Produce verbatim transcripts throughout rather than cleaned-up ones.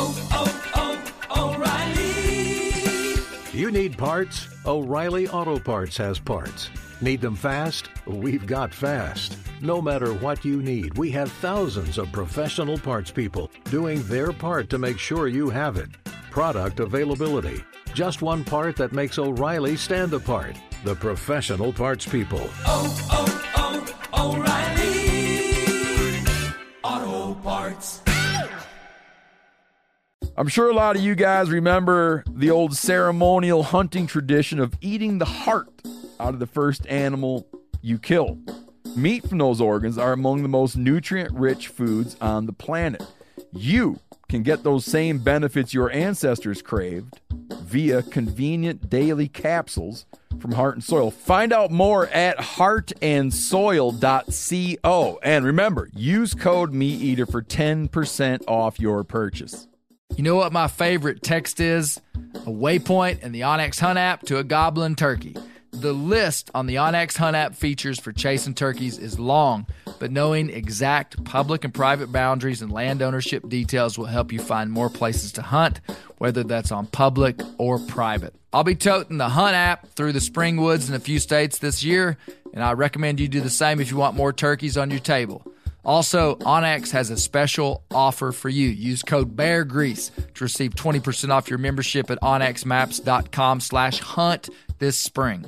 oh, oh, O'Reilly. You need parts? O'Reilly Auto Parts has parts. Need them fast? We've got fast. No matter what you need, we have thousands of professional parts people doing their part to make sure you have it. Product availability. Just one part that makes O'Reilly stand apart. The professional parts people. Oh, oh, oh, O'Reilly Auto Parts. I'm sure a lot of you guys remember the old ceremonial hunting tradition of eating the heart out of the first animal you kill. Meat from those organs are among the most nutrient-rich foods on the planet. You can get those same benefits your ancestors craved via convenient daily capsules from Heart and Soil. Find out more at heart and soil dot co. And remember, use code MeatEater for ten percent off your purchase. You know what my favorite text is? A waypoint in the onX Hunt app to a goblin turkey. The list on the onX Hunt app features for chasing turkeys is long, but knowing exact public and private boundaries and land ownership details will help you find more places to hunt, whether that's on public or private. I'll be toting the Hunt app through the spring woods in a few states this year, and I recommend you do the same if you want more turkeys on your table. Also, onX has a special offer for you. Use code BEARGREASE to receive twenty percent off your membership at onxmaps.com slash hunt this spring.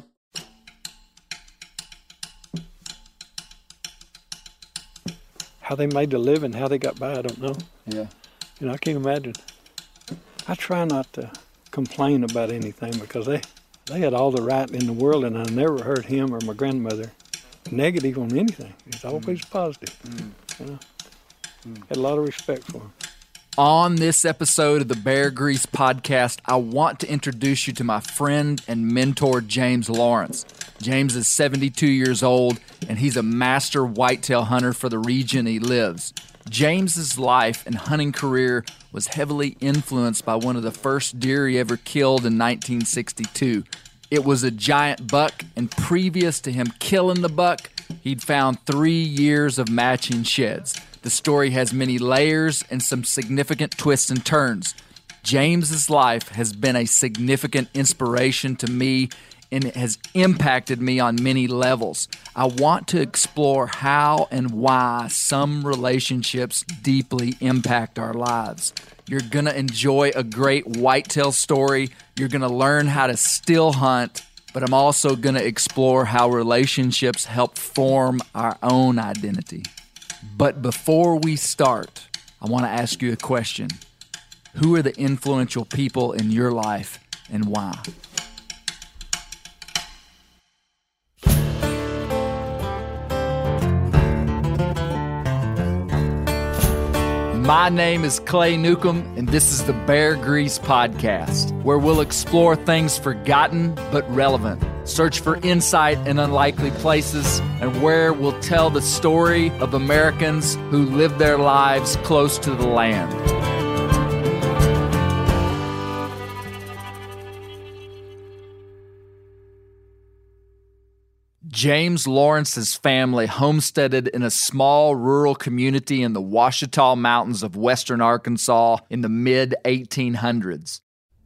How they made a living, how they got by, I don't know. Yeah. You know, I can't imagine. I try not to complain about anything because they, they had all the right in the world, and I never heard him or my grandmother negative on anything. It's always mm. positive. Mm. You know, mm. Had a lot of respect for him. On this episode of the Bear Grease podcast, I want to introduce you to my friend and mentor, James Lawrence. James is seventy-two years old, and he's a master whitetail hunter for the region he lives. James's life and hunting career was heavily influenced by one of the first deer he ever killed in nineteen sixty-two. It was a giant buck, and previous to him killing the buck, he'd found three years of matching sheds. The story has many layers and some significant twists and turns. James's life has been a significant inspiration to me, and it has impacted me on many levels. I want to explore how and why some relationships deeply impact our lives. You're going to enjoy a great whitetail story. You're going to learn how to still hunt, but I'm also going to explore how relationships help form our own identity. But before we start, I want to ask you a question. Who are the influential people in your life and why? My name is Clay Newcomb, and this is the Bear Grease Podcast, where we'll explore things forgotten but relevant, search for insight in unlikely places, and where we'll tell the story of Americans who live their lives close to the land. James Lawrence's family homesteaded in a small rural community in the Ouachita Mountains of western Arkansas in the mid eighteen hundreds.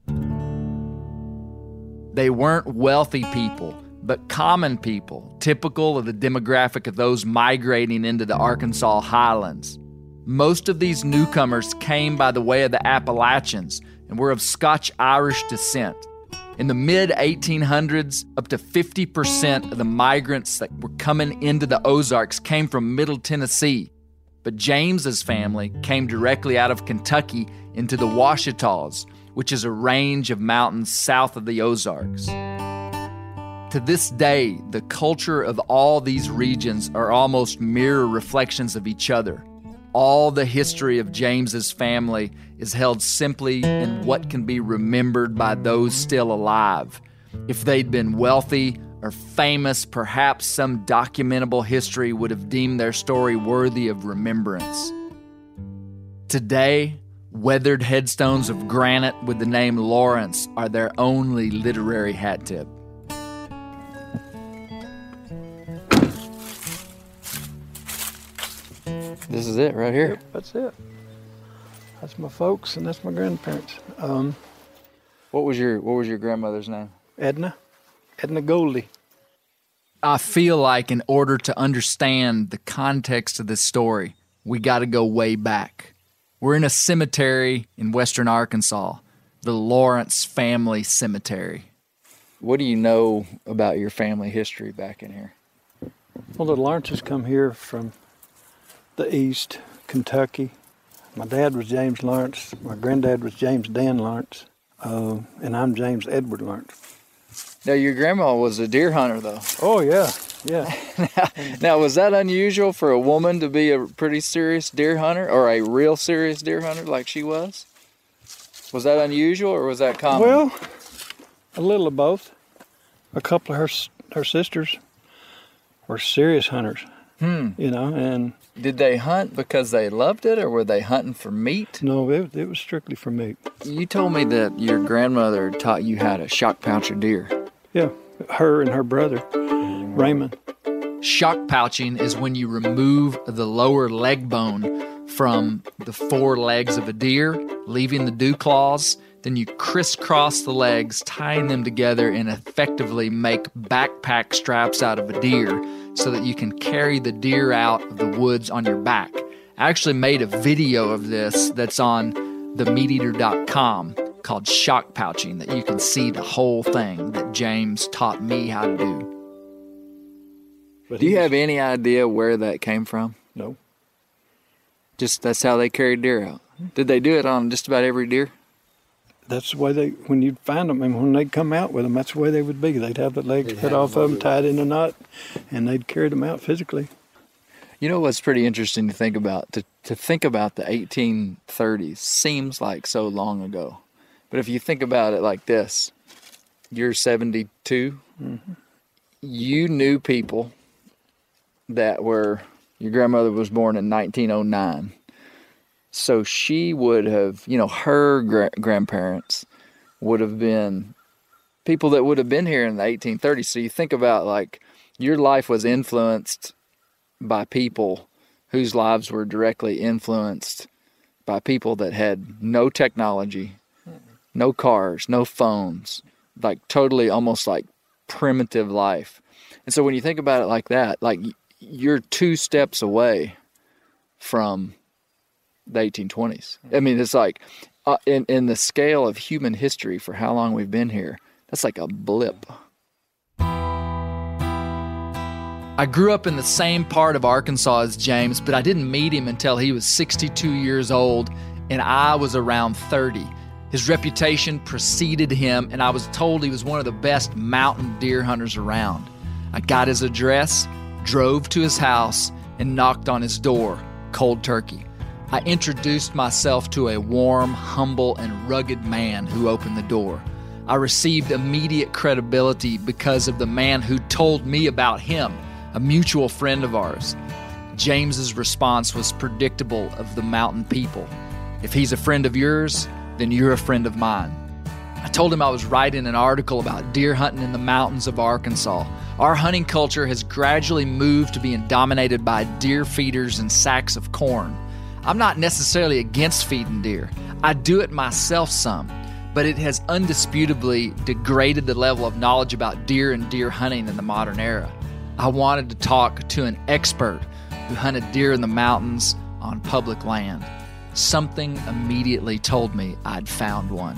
They weren't wealthy people, but common people, typical of the demographic of those migrating into the Arkansas highlands. Most of these newcomers came by the way of the Appalachians and were of Scotch-Irish descent. In the mid eighteen hundreds, up to fifty percent of the migrants that were coming into the Ozarks came from Middle Tennessee. But James's family came directly out of Kentucky into the Ouachitas, which is a range of mountains south of the Ozarks. To this day, the culture of all these regions are almost mirror reflections of each other. All the history of James's family is held simply in what can be remembered by those still alive. If they'd been wealthy or famous, perhaps some documentable history would have deemed their story worthy of remembrance. Today, weathered headstones of granite with the name Lawrence are their only literary hat tip. This is it right here. Yep, that's it. That's my folks, and that's my grandparents. Um, What was your What was your grandmother's name? Edna, Edna Goldie. I feel like in order to understand the context of this story, we got to go way back. We're in a cemetery in western Arkansas, the Lawrence Family Cemetery. What do you know about your family history back in here? Well, the Lawrences come here from the east, Kentucky. My dad was James Lawrence. My granddad was James Dan Lawrence. Uh, and I'm James Edward Lawrence. Now, your grandma was a deer hunter, though. Oh, yeah, yeah. Now, was that unusual for a woman to be a pretty serious deer hunter, or a real serious deer hunter like she was? Was that unusual, or was that common? Well, a little of both. A couple of her her sisters were serious hunters, Hmm. you know, and Did they hunt because they loved it, or were they hunting for meat? no, it, it was strictly for meat. You told me that your grandmother taught you how to shock pouch a deer. Yeah, her and her brother, Raymond. Shock pouching is when you remove the lower leg bone from the four legs of a deer, leaving the dew claws. Then you crisscross the legs, tying them together, and effectively make backpack straps out of a deer so that you can carry the deer out of the woods on your back. I actually made a video of this that's on the meat eater dot com called Shock Pouching that you can see the whole thing that James taught me how to do. But Do you he was- have any idea where that came from? No. Just that's how they carried deer out. Did they do it on just about every deer? That's the way they, when you'd find them, and when they'd come out with them, that's the way they would be. They'd have the legs cut off of them, tied in a knot, and they'd carry them out physically. You know what's pretty interesting to think about? To, to think about the eighteen thirties seems like so long ago. But if you think about it like this, you're seventy-two, Mm-hmm. you knew people that were, your grandmother was born in nineteen oh nine. So she would have, you know, her gra- grandparents would have been people that would have been here in the eighteen thirties. So you think about, like, your life was influenced by people whose lives were directly influenced by people that had no technology, no cars, no phones, like totally almost like primitive life. And so when you think about it like that, like you're two steps away from the eighteen twenties. I mean, it's like uh, in, in the scale of human history for how long we've been here, that's like a blip. I grew up in the same part of Arkansas as James, but I didn't meet him until he was sixty-two years old and I was around thirty. His reputation preceded him, and I was told he was one of the best mountain deer hunters around. I got his address, drove to his house, and knocked on his door, cold turkey. I introduced myself to a warm, humble, and rugged man who opened the door. I received immediate credibility because of the man who told me about him, a mutual friend of ours. James's response was predictable of the mountain people. If he's a friend of yours, then you're a friend of mine. I told him I was writing an article about deer hunting in the mountains of Arkansas. Our hunting culture has gradually moved to being dominated by deer feeders and sacks of corn. I'm not necessarily against feeding deer. I do it myself some, but it has undisputably degraded the level of knowledge about deer and deer hunting in the modern era. I wanted to talk to an expert who hunted deer in the mountains on public land. Something immediately told me I'd found one.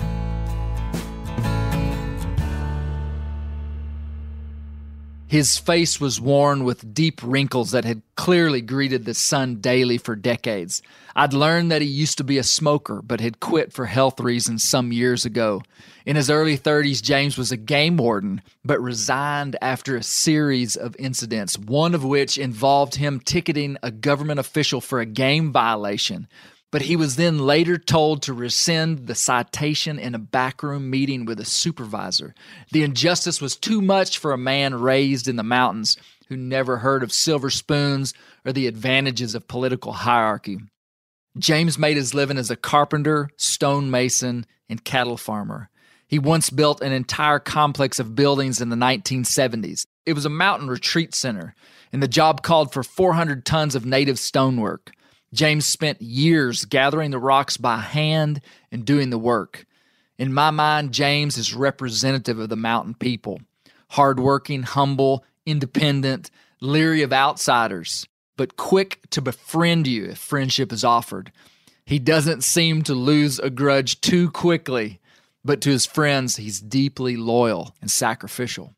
His face was worn with deep wrinkles that had clearly greeted the sun daily for decades. I'd learned that he used to be a smoker, but had quit for health reasons some years ago. In his early thirties, James was a game warden, but resigned after a series of incidents, one of which involved him ticketing a government official for a game violation. But he was then later told to rescind the citation in a backroom meeting with a supervisor. The injustice was too much for a man raised in the mountains who never heard of silver spoons or the advantages of political hierarchy. James made his living as a carpenter, stonemason, and cattle farmer. He once built an entire complex of buildings in the nineteen seventies. It was a mountain retreat center, and the job called for four hundred tons of native stonework. James spent years gathering the rocks by hand and doing the work. In my mind, James is representative of the mountain people. Hardworking, humble, independent, leery of outsiders, but quick to befriend you if friendship is offered. He doesn't seem to lose a grudge too quickly, but to his friends, he's deeply loyal and sacrificial.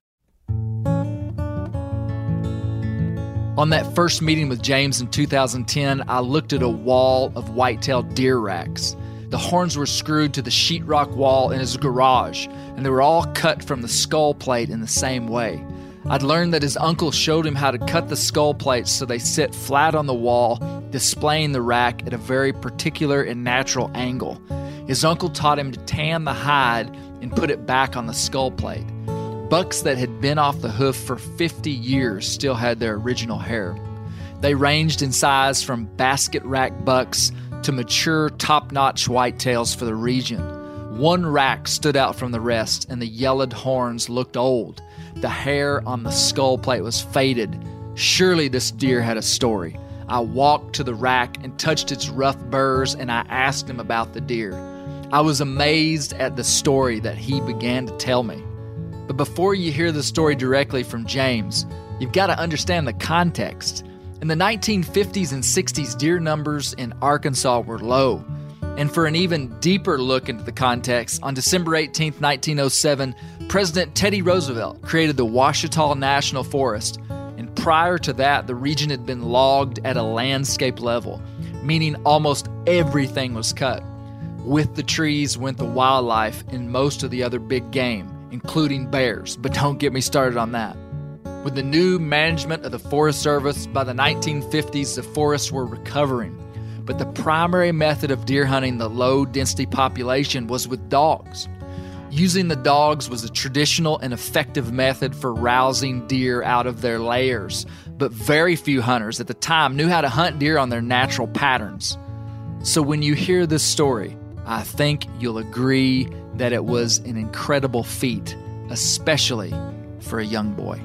On that first meeting with James in two thousand ten, I looked at a wall of white-tailed deer racks. The horns were screwed to the sheetrock wall in his garage, and they were all cut from the skull plate in the same way. I'd learned that his uncle showed him how to cut the skull plates so they sit flat on the wall, displaying the rack at a very particular and natural angle. His uncle taught him to tan the hide and put it back on the skull plate. Bucks that had been off the hoof for fifty years still had their original hair. They ranged in size from basket rack bucks to mature top-notch whitetails for the region. One rack stood out from the rest, and the yellowed horns looked old. The hair on the skull plate was faded. Surely this deer had a story. I walked to the rack and touched its rough burrs, and I asked him about the deer. I was amazed at the story that he began to tell me. But before you hear the story directly from James, you've got to understand the context. In the nineteen fifties and sixties, deer numbers in Arkansas were low. And for an even deeper look into the context, on December eighteenth, nineteen oh seven, President Teddy Roosevelt created the Ouachita National Forest. And prior to that, the region had been logged at a landscape level, meaning almost everything was cut. With the trees went the wildlife and most of the other big game, including bears, but don't get me started on that. With the new management of the Forest Service, by the nineteen fifties, the forests were recovering. But the primary method of deer hunting the low-density population was with dogs. Using the dogs was a traditional and effective method for rousing deer out of their lairs, but very few hunters at the time knew how to hunt deer on their natural patterns. So when you hear this story, I think you'll agree that it was an incredible feat, especially for a young boy.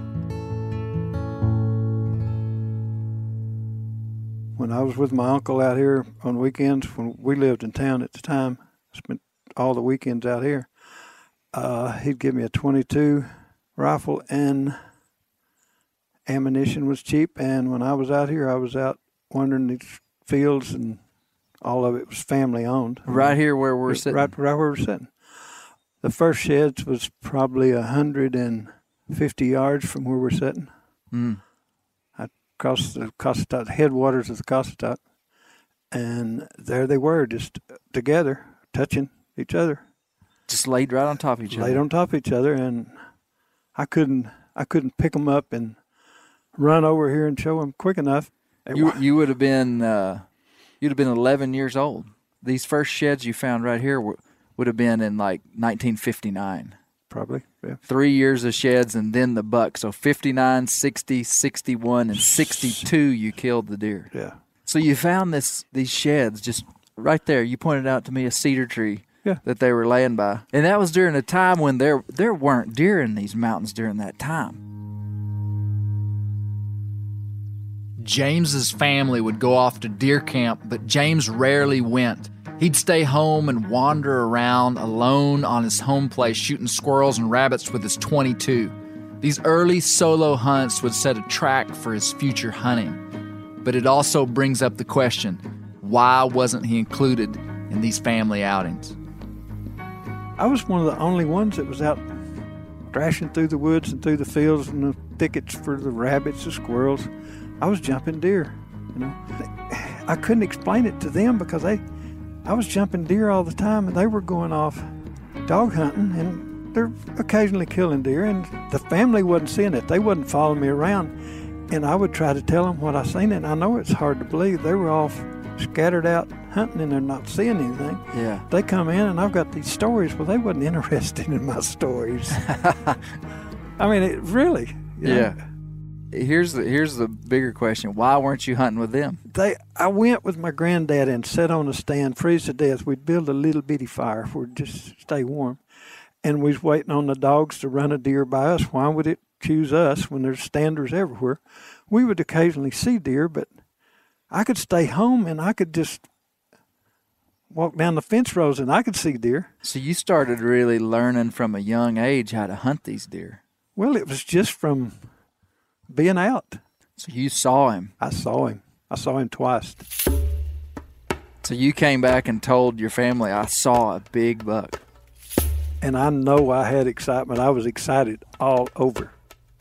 When I was with my uncle out here on weekends, when we lived in town at the time, spent all the weekends out here, uh, he'd give me a twenty-two rifle, and ammunition was cheap. And when I was out here, I was out wandering these fields, and all of it was family owned. Right here where we're sitting. Right, right where we're sitting. The first sheds was probably a hundred and fifty yards from where we're sitting. Mm. Across the Cossatot, headwaters of the Cossatot, and there they were, just together, touching each other, just laid right on top of each laid other. Laid on top of each other, and I couldn't, I couldn't pick them up and run over here and show them quick enough. They you were, you would have been, uh, you'd have been eleven years old. These first sheds you found right here were, would have been in like nineteen fifty-nine. Probably, yeah. Three years of sheds and then the buck. So fifty-nine, sixty, sixty-one, and sixty-two you killed the deer. Yeah. So you found this these sheds just right there. You pointed out to me a cedar tree yeah. that they were laying by. And that was during a time when there there weren't deer in these mountains during that time. James's family would go off to deer camp, but James rarely went. He'd stay home and wander around alone on his home place, shooting squirrels and rabbits with his twenty-two. These early solo hunts would set a track for his future hunting. But it also brings up the question, why wasn't he included in these family outings? I was one of the only ones that was out thrashing through the woods and through the fields and the thickets for the rabbits, the squirrels. I was jumping deer, you know. I couldn't explain it to them because they... I was jumping deer all the time, and they were going off dog hunting, and they're occasionally killing deer, and the family wasn't seeing it. They wasn't following me around, and I would try to tell them what I seen, and I know it's hard to believe. They were off scattered out hunting, and they're not seeing anything. Yeah. They come in, and I've got these stories. Well, they wasn't interested in my stories. I mean, it really. Yeah. Know, Here's the here's the bigger question. Why weren't you hunting with them? They I went with my granddad and sat on a stand, freeze to death. We'd build a little bitty fire for just stay warm. And we was waiting on the dogs to run a deer by us. Why would it choose us when there's standers everywhere? We would occasionally see deer, but I could stay home and I could just walk down the fence rows and I could see deer. So you started really learning from a young age how to hunt these deer. Well, it was just from being out. So you saw him. I saw him. I saw him twice. So you came back and told your family, I saw a big buck. And I know I had excitement. I was excited all over.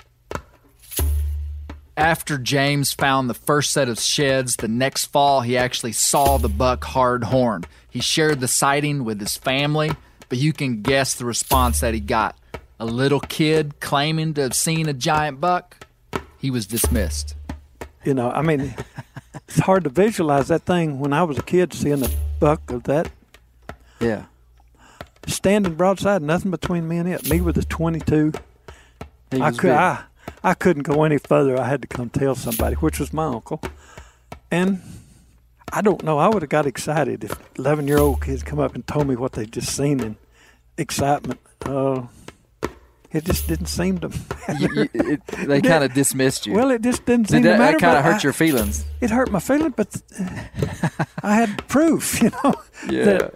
After James found the first set of sheds, the next fall he actually saw the buck hard-horned. He shared the sighting with his family, but you can guess the response that he got. A little kid claiming to have seen a giant buck. He was dismissed. You know, I mean, it's hard to visualize that thing when I was a kid, seeing a buck of that. Yeah. Standing broadside, nothing between me and it. Me with a twenty-two. He I was could, big. I, I couldn't go any further. I had to come tell somebody, which was my uncle. And I don't know. I would have got excited if eleven-year-old kids come up and told me what they'd just seen in excitement. Uh, it just didn't seem to matter. You, you, it, they kind of dismissed you. Well, it just didn't Did seem that, to matter. that kind of but hurt I- your feelings? It hurt my feeling, but I had proof, you know. Yeah. that-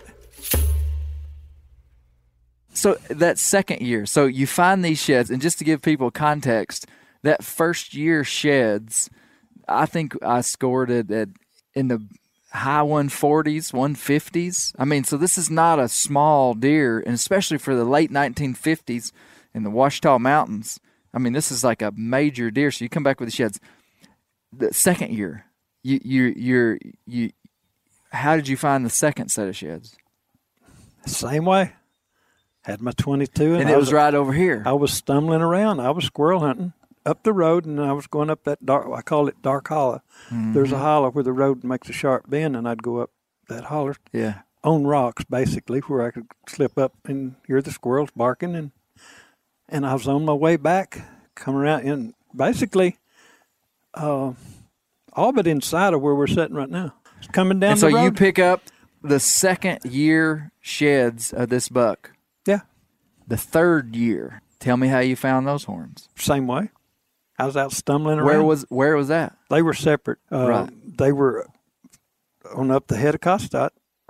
So that second year, so you find these sheds, and just to give people context, that first year sheds, I think I scored it at in the high one forties, one fifties. I mean, so this is not a small deer, and especially for the late nineteen fifties in the Ouachita Mountains. I mean, this is like a major deer. So you come back with the sheds. The second year, you you you're you. How did you find the second set of sheds? Same way. Had my twenty-two. And I it was right over here. I was stumbling around. I was squirrel hunting up the road, and I was going up that dark, I call it dark hollow. Mm-hmm. There's a hollow where the road makes a sharp bend, and I'd go up that holler Yeah. on rocks, basically, where I could slip up and hear the squirrels barking. And and I was on my way back, come around, and basically uh, all but inside of where we're sitting right now. It's coming down And so the road. you pick up the second year sheds of this buck. Yeah, The third year, tell me how you found those horns. same way. I was out stumbling around. Where was where was that? They were separate. Uh, Right. They were on up the head of Costat.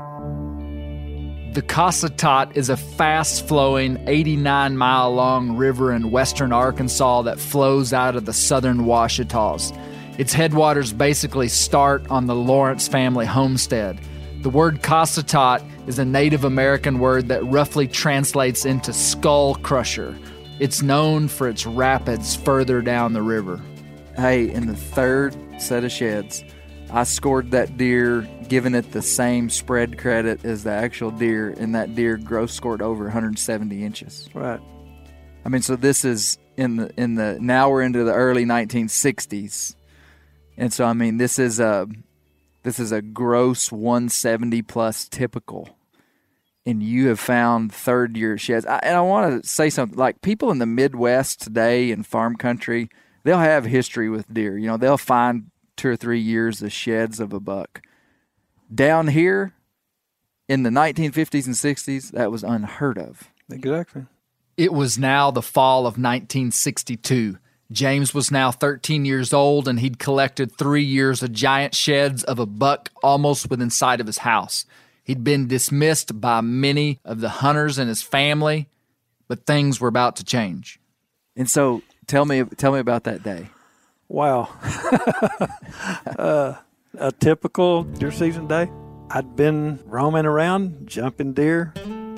The Cossatot is a fast-flowing, eighty-nine mile long river in western Arkansas that flows out of the southern Ouachitas. Its headwaters basically start on the Lawrence family homestead. The word Cossatot is a Native American word that roughly translates into skull crusher. It's known for its rapids further down the river. Hey, in the third set of sheds, I scored that deer, giving it the same spread credit as the actual deer, and that deer gross scored over one hundred seventy inches. Right. I mean, so this is in the in the now we're into the early nineteen sixties, and so I mean this is a this is a gross one seventy plus typical, and you have found third year sheds. I, and I want to say something, like people in the Midwest today in farm country, they'll have history with deer. You know, they'll find two or three years of sheds of a buck. Down here in the nineteen fifties and sixties, that was unheard of. Exactly. It was now the fall of nineteen sixty-two. James was now thirteen years old, and he'd collected three years of giant sheds of a buck almost within sight of his house. He'd been dismissed by many of the hunters in his family, but things were about to change. And so tell me tell me about that day. Wow. uh, a typical deer season day. I'd been roaming around, jumping deer.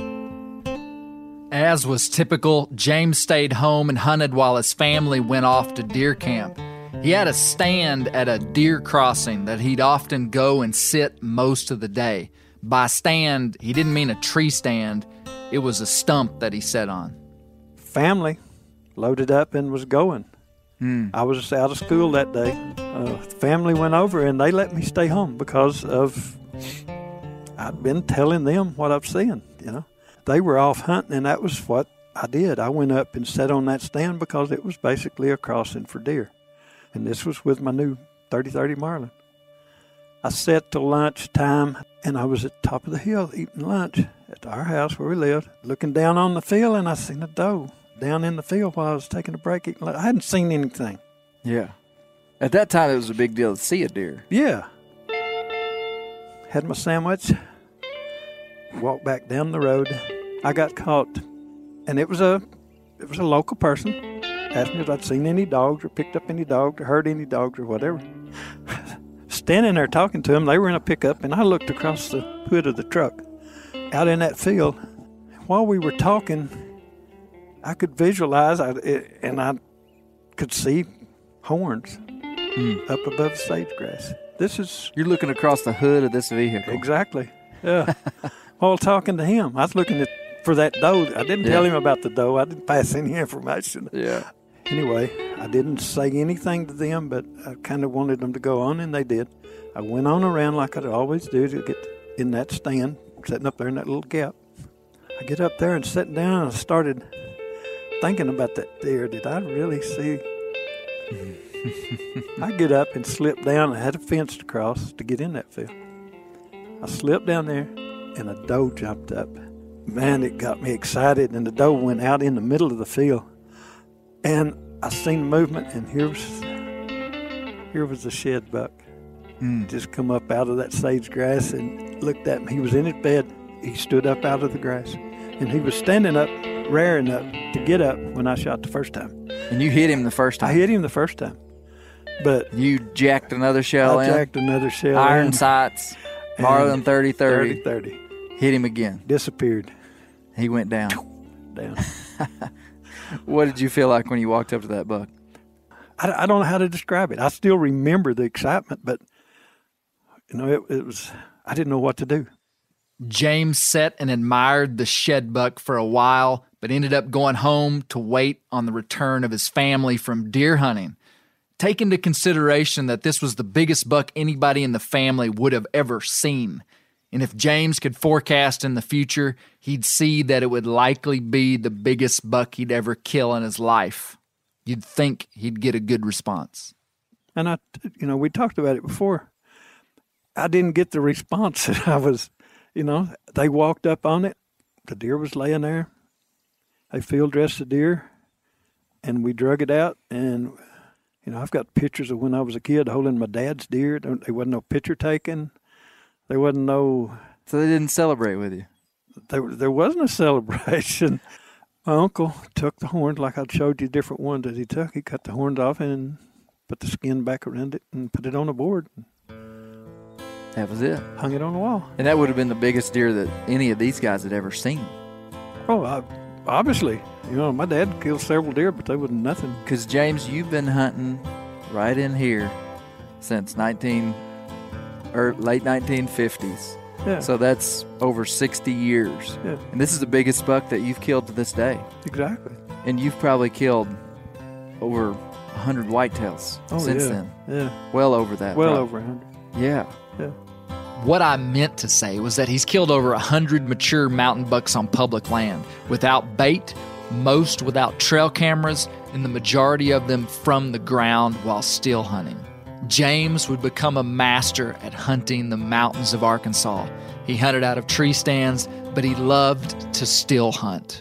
As was typical, James stayed home and hunted while his family went off to deer camp. He had a stand at a deer crossing that he'd often go and sit most of the day. By stand, he didn't mean a tree stand. It was a stump that he sat on. Family loaded up and was going. Mm. I was out of school that day. Uh, family went over and they let me stay home because of I'd been telling them what I've seen, you know. They were off hunting, and that was what I did. I went up and sat on that stand because it was basically a crossing for deer. And this was with my new thirty thirty Marlin. I sat till lunch time, and I was at the top of the hill eating lunch at our house where we lived, looking down on the field, and I seen a doe down in the field while I was taking a break eating lunch. I hadn't seen anything. Yeah. At that time, it was a big deal to see a deer. Yeah. had my sandwich, walked back down the road. I got caught, and it was a it was a local person. Asked me if I'd seen any dogs or picked up any dogs or heard any dogs or whatever. Standing there talking to them, they were in a pickup, and I looked across the hood of the truck out in that field. While we were talking, I could visualize, I, it, and I could see horns hmm. up above the sage grass. This is... You're looking across the hood of this vehicle. Exactly, yeah. While talking to him, I was looking at for that doe. I didn't yeah. tell him about the doe. I didn't pass any information. Yeah. Anyway, I didn't say anything to them, but I kind of wanted them to go on, and they did. I went on around like I always do to get in that stand, sitting up there in that little gap. I get up there and sitting down, and I started thinking about that deer. Did I really see? I get up and slip down. I had a fence to cross to get in that field. I slipped down there, and a doe jumped up. Man, it got me excited, and the doe went out in the middle of the field. And I seen movement, and here was here was the shed buck. Mm. Just come up out of that sage grass and looked at me. He was in his bed. He stood up out of the grass, and he was standing up, raring up to get up when I shot the first time. And you hit him the first time? I hit him the first time. But you jacked another shell I in? I jacked another shell Iron in. sights, Marlin thirty thirty. thirty thirty. Hit him again. Disappeared. He went down. Down. What did you feel like when you walked up to that buck? I, I don't know how to describe it. I still remember the excitement, but, you know, it, it was, I didn't know what to do. James sat and admired the shed buck for a while, but ended up going home to wait on the return of his family from deer hunting. Take into consideration that this was the biggest buck anybody in the family would have ever seen. And if James could forecast in the future, he'd see that it would likely be the biggest buck he'd ever kill in his life. You'd think he'd get a good response. And, I, you know, we talked about it before. I didn't get the response that I was, you know, they walked up on it. The deer was laying there. They field dressed the deer, and we drug it out. And, you know, I've got pictures of when I was a kid holding my dad's deer. There wasn't no picture taken. There wasn't no... So they didn't celebrate with you? There, there wasn't a celebration. My uncle took the horns, like I showed you different ones that he took. He cut the horns off and put the skin back around it and put it on a board. That was it. Hung it on the wall. And that would have been the biggest deer that any of these guys had ever seen. Oh, I, obviously. You know, my dad killed several deer, but they wasn't nothing. Because, James, you've been hunting right in here since nineteen... or late nineteen fifties. Yeah. So that's over sixty years. Yeah. And this is the biggest buck that you've killed to this day. Exactly. And you've probably killed over one hundred whitetails oh, since yeah. then. Yeah. Well over that. Well probably. over one hundred. Yeah. Yeah. What I meant to say was that he's killed over one hundred mature mountain bucks on public land, without bait, most without trail cameras, and the majority of them from the ground while still hunting. James would become a master at hunting the mountains of Arkansas. He hunted out of tree stands, but he loved to still hunt.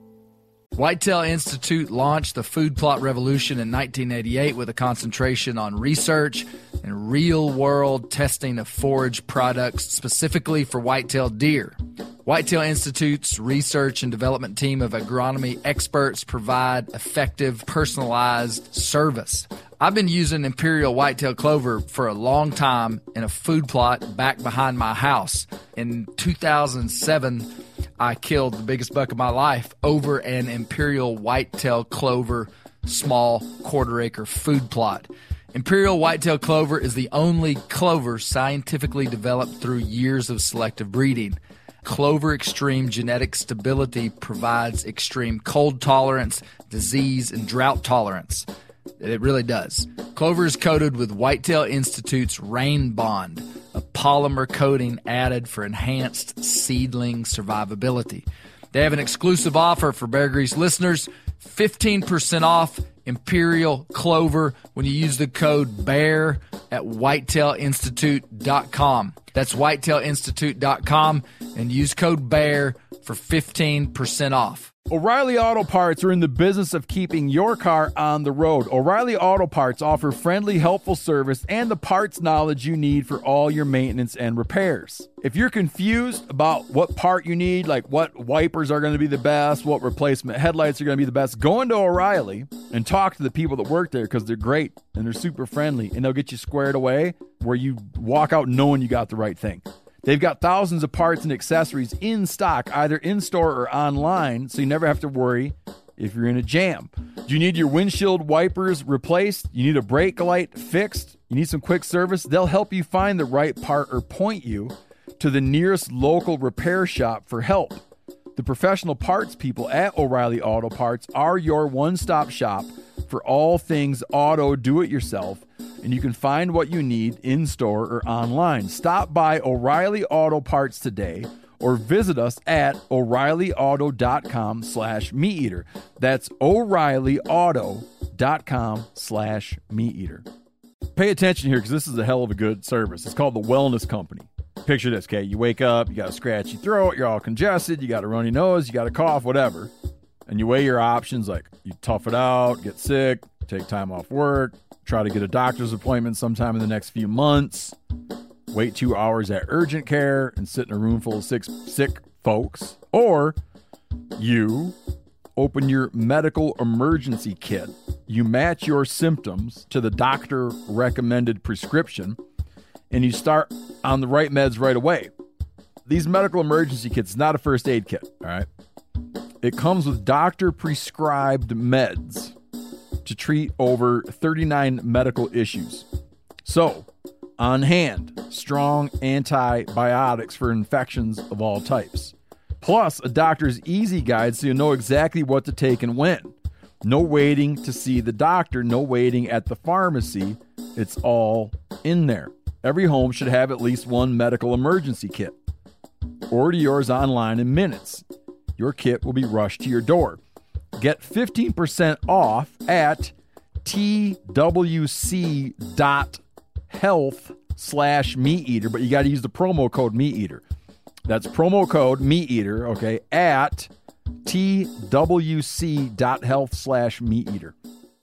Whitetail Institute launched the food plot revolution in nineteen eighty-eight with a concentration on research and real-world testing of forage products specifically for whitetail deer. Whitetail Institute's research and development team of agronomy experts provide effective, personalized service. I've been using Imperial Whitetail Clover for a long time in a food plot back behind my house. In two thousand seven, I killed the biggest buck of my life over an Imperial Whitetail Clover small quarter-acre food plot. Imperial Whitetail Clover is the only clover scientifically developed through years of selective breeding. Clover Extreme genetic stability provides extreme cold tolerance, disease, and drought tolerance. It really does. Clover is coated with Whitetail Institute's Rain Bond, a polymer coating added for enhanced seedling survivability. They have an exclusive offer for Bear Grease listeners, fifteen percent off Imperial Clover when you use the code BEAR at whitetail institute dot com. That's whitetail institute dot com and use code BEAR for fifteen percent off. O'Reilly Auto Parts are in the business of keeping your car on the road. O'Reilly Auto Parts offer friendly, helpful service and the parts knowledge you need for all your maintenance and repairs. If you're confused about what part you need, like what wipers are going to be the best, what replacement headlights are going to be the best, go into O'Reilly and talk to the people that work there because they're great and they're super friendly and they'll get you squared away where you walk out knowing you got the right thing. They've got thousands of parts and accessories in stock, either in-store or online, so you never have to worry if you're in a jam. Do you need your windshield wipers replaced? You need a brake light fixed? You need some quick service? They'll help you find the right part or point you to the nearest local repair shop for help. The professional parts people at O'Reilly Auto Parts are your one-stop shop for all things auto do-it-yourself, and you can find what you need in-store or online. Stop by O'Reilly Auto Parts today or visit us at O'Reillyauto.com slash meat eater. That's O'Reillyauto.com slash meat eater. Pay attention here because this is a hell of a good service. It's called the Wellness Company. Picture this, okay? You wake up, you got a scratchy throat, you're all congested, you got a runny nose, you got a cough, whatever. And you weigh your options like you tough it out, get sick, take time off work, try to get a doctor's appointment sometime in the next few months, wait two hours at urgent care and sit in a room full of six sick folks. Or you open your medical emergency kit. You match your symptoms to the doctor recommended prescription and you start on the right meds right away. These medical emergency kits is not a first aid kit, all right? It comes with doctor-prescribed meds to treat over thirty-nine medical issues. So, on hand, strong antibiotics for infections of all types. Plus, a doctor's easy guide so you know exactly what to take and when. No waiting to see the doctor, no waiting at the pharmacy. It's all in there. Every home should have at least one medical emergency kit. Order yours online in minutes. Your kit will be rushed to your door. Get fifteen percent off at twc.health slash meat eater, but you got to use the promo code meat eater. That's promo code meat eater, okay, at twc.health slash meat eater.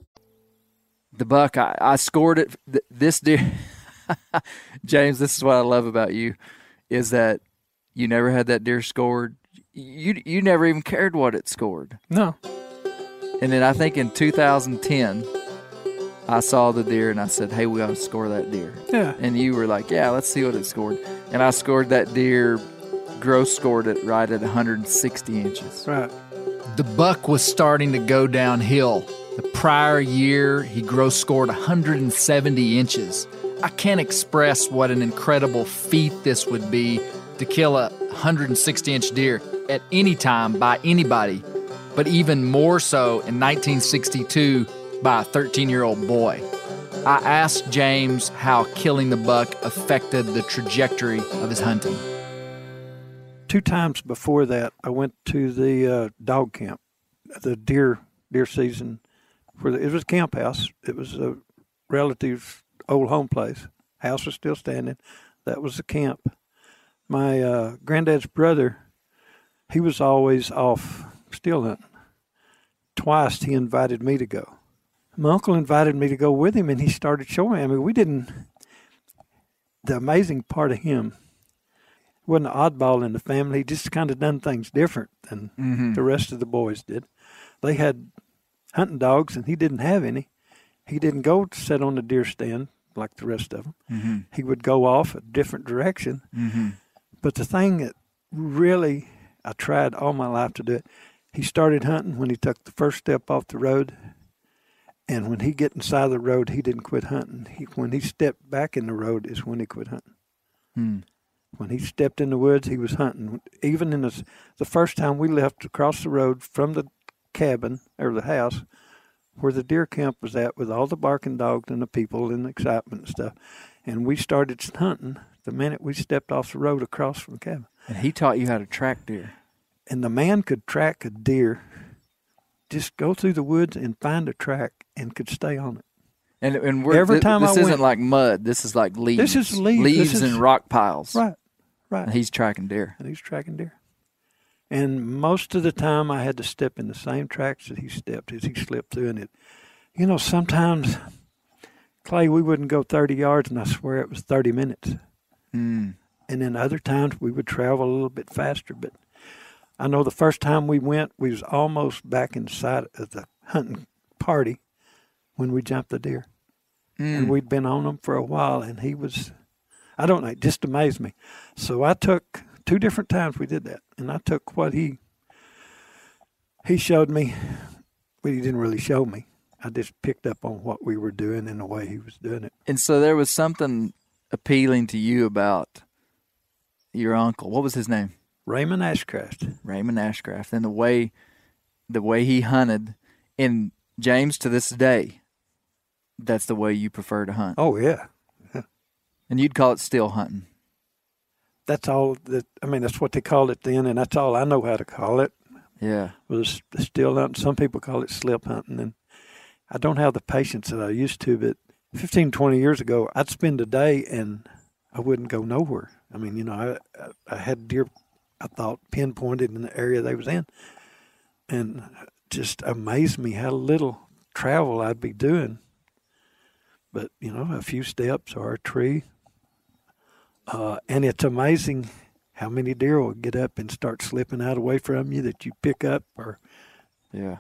The buck, I, I scored it. Th- This deer, James, this is what I love about you, is that you never had that deer scored. You you never even cared what it scored. No. And then I think in two thousand ten, I saw the deer and I said, hey, we ought to score that deer. Yeah. And you were like, yeah, let's see what it scored. And I scored that deer, gross scored it right at one hundred sixty inches. Right. The buck was starting to go downhill. The prior year, he gross scored one hundred seventy inches. I can't express what an incredible feat this would be to kill a one hundred sixty inch deer at any time by anybody, but even more so in nineteen sixty-two by a thirteen-year-old boy. I asked James how killing the buck affected the trajectory of his hunting. Two times before that, I went to the uh, dog camp, the deer deer season. For the, it was a camp house. It was a relative's old home place. House was still standing. That was the camp. My uh, granddad's brother, he was always off still hunting. Twice he invited me to go. My uncle invited me to go with him, and he started showing me. I mean, we didn't. The amazing part of him wasn't an oddball in the family. He just kind of done things different than mm-hmm. the rest of the boys did. They had hunting dogs, and he didn't have any. He didn't go to sit on the deer stand like the rest of them. Mm-hmm. He would go off a different direction. Mm-hmm. But the thing that really, I tried all my life to do it, he started hunting when he took the first step off the road. And when he get inside the road, he didn't quit hunting. He, when he stepped back in the road is when he quit hunting. Hmm. When he stepped in the woods, he was hunting. Even in the, the first time we left across the road from the cabin or the house where the deer camp was at with all the barking dogs and the people and the excitement and stuff, and we started hunting the minute we stepped off the road across from the cabin. And he taught you how to track deer. And the man could track a deer, just go through the woods and find a track and could stay on it. And and we're, every time this I isn't went, like mud. This is like leaves. This is leaves. Leaves this is, and rock piles. Right, right. And he's tracking deer. And he's tracking deer. And most of the time I had to step in the same tracks that he stepped as he slipped through. And it, you know, sometimes, Clay, we wouldn't go thirty yards, and I swear it was thirty minutes. Mm. And then other times we would travel a little bit faster. But I know the first time we went, we was almost back inside of the hunting party when we jumped the deer. Mm. And we'd been on them for a while, and he was, I don't know, it just amazed me. So I took, two different times we did that, and I took what he, he showed me, but he didn't really show me. I just picked up on what we were doing and the way he was doing it. And so there was something appealing to you about your uncle. What was his name? Raymond Ashcraft. Raymond Ashcraft. And the way, the way he hunted, and James, to this day, that's the way you prefer to hunt. Oh, yeah. And you'd call it still hunting. That's all that, I mean, that's what they called it then, and that's all I know how to call it. Yeah. Was still hunting. Some people call it slip hunting, and I don't have the patience that I used to, but fifteen, twenty years ago, I'd spend a day and I wouldn't go nowhere. I mean, you know, I, I, I had deer, I thought, pinpointed in the area they was in, and just amazed me how little travel I'd be doing. But, you know, a few steps or a tree. Uh, and it's amazing how many deer will get up and start slipping out away from you that you pick up. Or Yeah.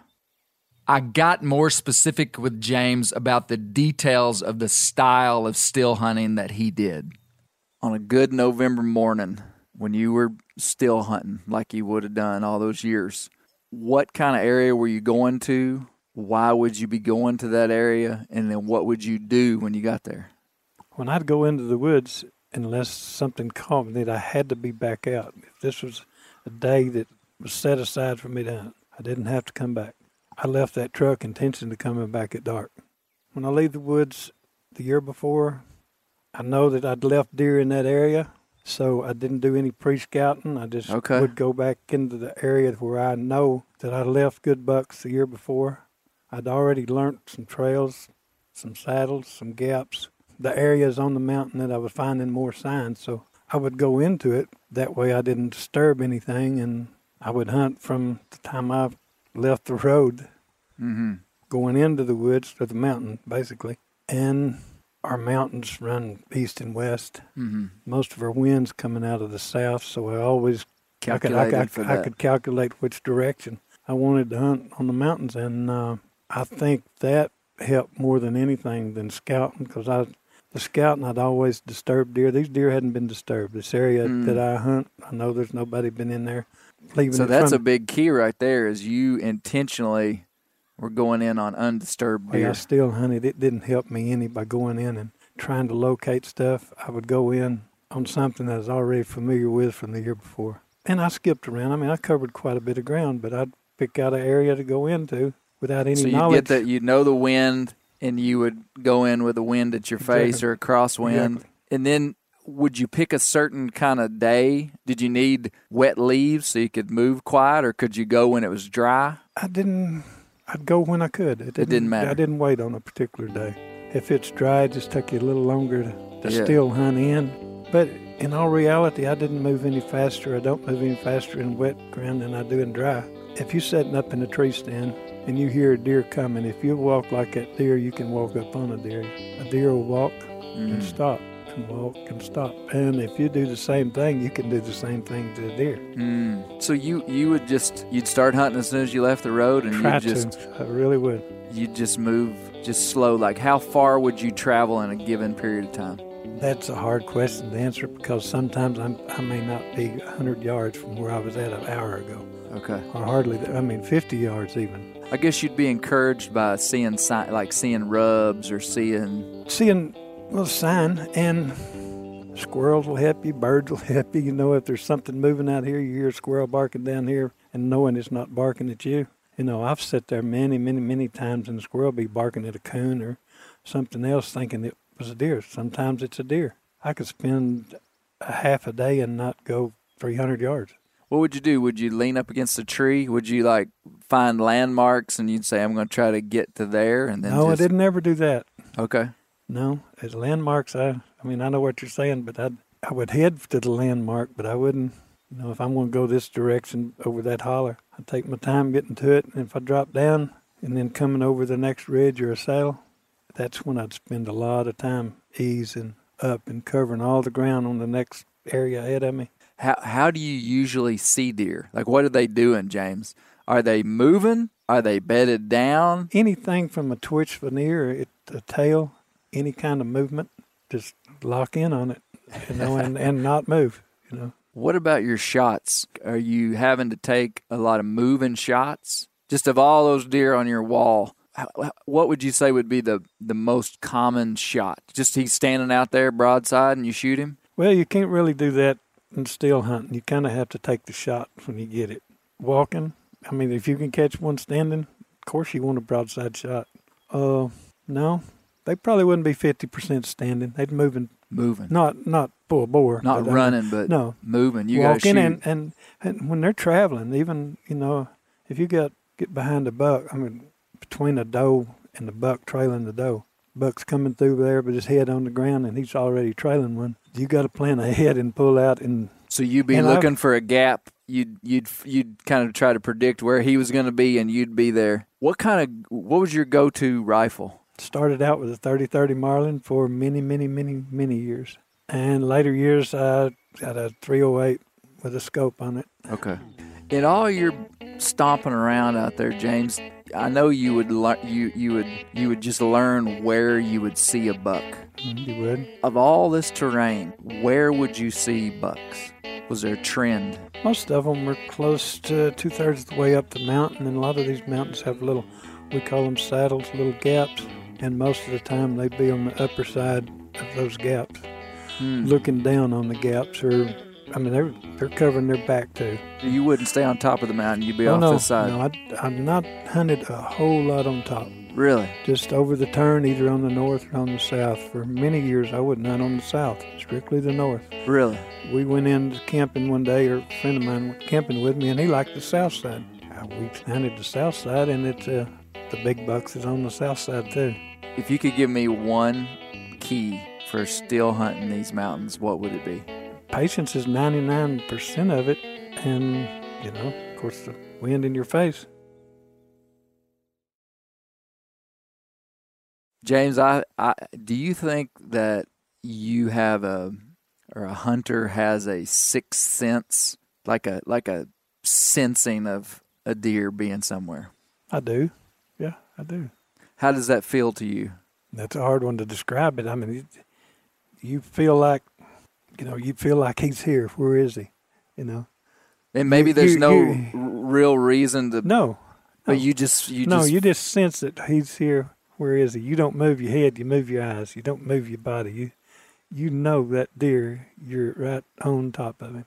I got more specific with James about the details of the style of still hunting that he did. On a good November morning, when you were still hunting like you would have done all those years, what kind of area were you going to? Why would you be going to that area? And then what would you do when you got there? when I'd go into the woods, unless something called me, that I had to be back out. If this was a day that was set aside for me to hunt, I didn't have to come back. I left that truck intention to coming back at dark. When I leave the woods the year before, I know that I'd left deer in that area, so I didn't do any pre-scouting. I just Okay. would go back into the area where I know that I left good bucks the year before. I'd already learned some trails, some saddles, some gaps, the areas on the mountain that I was finding more signs, so I would go into it. That way I didn't disturb anything, and I would hunt from the time I left the road, Mm-hmm. going into the woods to the mountain, basically. And our mountains run east and west. Mm-hmm. Most of our winds coming out of the south, so I always I could, I, Calculated could, for I that. could calculate which direction I wanted to hunt on the mountains, and uh, I think that helped more than anything than scouting, because I the scouting I'd always disturb deer. These deer hadn't been disturbed. This area Mm. that I hunt, I know there's nobody been in there leaving. So it that's from, a big key right there, is you intentionally were going in on undisturbed Like I deer. still hunted. It didn't help me any by going in and trying to locate stuff. I would go in on something that I was already familiar with from the year before. And I skipped around. I mean, I covered quite a bit of ground, but I'd pick out an area to go into without any So you knowledge. get that, you know the wind, and you would go in with the wind at your face Exactly. or a crosswind. Exactly. And then would you pick a certain kind of day? Did you need wet leaves so you could move quiet, or could you go when it was dry? I didn't, I'd go when I could. It didn't, didn't matter. I didn't wait on a particular day. If it's dry, it just took you a little longer to, to Yeah. still hunt in. But in all reality, I didn't move any faster. I don't move any faster in wet ground than I do in dry. If you're setting up in a tree stand and you hear a deer coming, if you walk like that deer, you can walk up on a deer. A deer will walk and Mm. stop and walk and stop. And if you do the same thing, you can do the same thing to a deer. Mm. So you you would just, you'd start hunting as soon as you left the road, and Try you just to. I really would. you'd just move just slow. Like, how far would you travel in a given period of time? That's a hard question to answer, because sometimes I'm, I may not be one hundred yards from where I was at an hour ago, Okay. or hardly, th- I mean fifty yards even. I guess you'd be encouraged by seeing si- like seeing rubs or seeing. Seeing a little sign, and squirrels will help you, birds will help you. You know, if there's something moving out here, you hear a squirrel barking down here, and knowing it's not barking at you. You know, I've sat there many, many, many times, and the squirrel be barking at a coon or something else, thinking it was a deer. Sometimes it's a deer. I could spend a half a day and not go three hundred yards. What would you do? Would you lean up against a tree? Would you like find landmarks and you'd say, "I'm going to try to get to there"? And then No, just, I didn't ever do that. Okay. No, as landmarks, I, I mean, I know what you're saying, but I'd, I would head to the landmark, but I wouldn't, You know, if I'm going to go this direction over that holler, I take my time getting to it. And if I drop down and then coming over the next ridge or a saddle, that's when I'd spend a lot of time easing up and covering all the ground on the next area ahead of me. How how do you usually see deer? Like, what are they doing, James? Are they moving? Are they bedded down? Anything from a twitch of an ear, it, a tail, any kind of movement, just lock in on it, you know, and, and not move, you know. What about your shots? Are you having to take a lot of moving shots? Just of all those deer on your wall, how, what would you say would be the, the most common shot? Just he's standing out there broadside and you shoot him? Well, you can't really do that in still hunting. You kind of have to take the shot when you get it. Walking, I mean, if you can catch one standing, of course you want a broadside shot. Uh, no, they probably wouldn't be fifty percent standing. They'd moving. Moving. Not not full bore. Not but, running, I mean, but no. moving. You got to shoot. Walking and, and, and when they're traveling, even, you know, if you got get behind a buck, I mean, between a doe and the buck trailing the doe, buck's coming through there with his head on the ground and he's already trailing one. You got to plan ahead and pull out. And so you'd be looking I've, for a gap. You'd you'd you'd kind of try to predict where he was going to be, and you'd be there. What kind of what was your go-to rifle? Started out with a thirty thirty Marlin for many, many, many, many years, and later years I got a three oh eight with a scope on it. Okay. In all your stomping around out there, James, I know you would le- you you would you would just learn where you would see a buck. You would. Of all this terrain, where would you see bucks? Was there a trend? Most of them were close to two-thirds of the way up the mountain, and a lot of these mountains have little, we call them saddles, little gaps, and most of the time they'd be on the upper side of those gaps, hmm. looking down on the gaps, or, I mean, they're, they're covering their back too. You wouldn't stay on top of the mountain, you'd be oh, off no, the side? No, I, I've not hunted a whole lot on top. Really? Just over the turn, either on the north or on the south. For many years, I wouldn't hunt on the south, strictly the north. Really? We went in camping one day, or a friend of mine went camping with me, and he liked the south side. We hunted the south side, and it's uh, the big bucks is on the south side too. If you could give me one key for still hunting these mountains, what would it be? Patience is ninety-nine percent of it, and, you know, of course, the wind in your face. James, I, I do you think that you have a, or a hunter has a sixth sense, like a like a sensing of a deer being somewhere? I do. Yeah, I do. How does that feel to you? That's a hard one to describe it. I mean, you feel like, you know, you feel like he's here. Where is he? You know. And maybe you, there's you, no you, real reason to. No. But no. you just you no, just, you just sense that he's here. Where is he? You don't move your head, you move your eyes. You don't move your body. You you know that deer, you're right on top of him.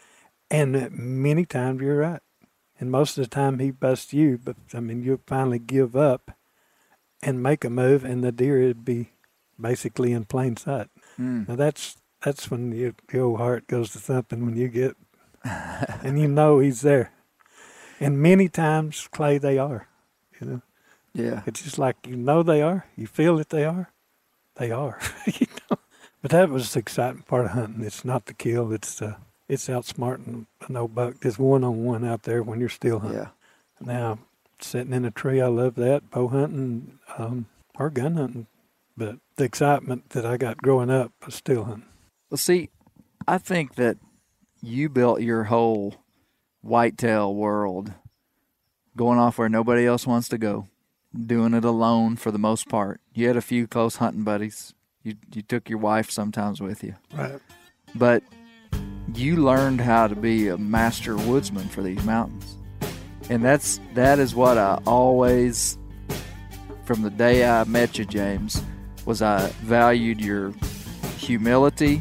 And many times you're right. And most of the time he busts you, but, I mean, you'll finally give up and make a move, and the deer would be basically in plain sight. Mm. Now, that's that's when your, your old heart goes to thumping when you get, and you know he's there. And many times, Clay, they are, you know. Yeah. It's just like, you know they are. You feel that they are. They are. You know? But that was the exciting part of hunting. It's not the kill. It's uh, it's outsmarting an old buck. Just one-on-one out there when you're still hunting. Yeah. Now, sitting in a tree, I love that. Bow hunting um, or gun hunting. But the excitement that I got growing up was still hunting. Well, see, I think that you built your whole whitetail world going off where nobody else wants to go. Doing it alone for the most part. You had a few close hunting buddies. You you took your wife sometimes with you. Right. But you learned how to be a master woodsman for these mountains. And that's that is what I always, from the day I met you, James, was I valued your humility.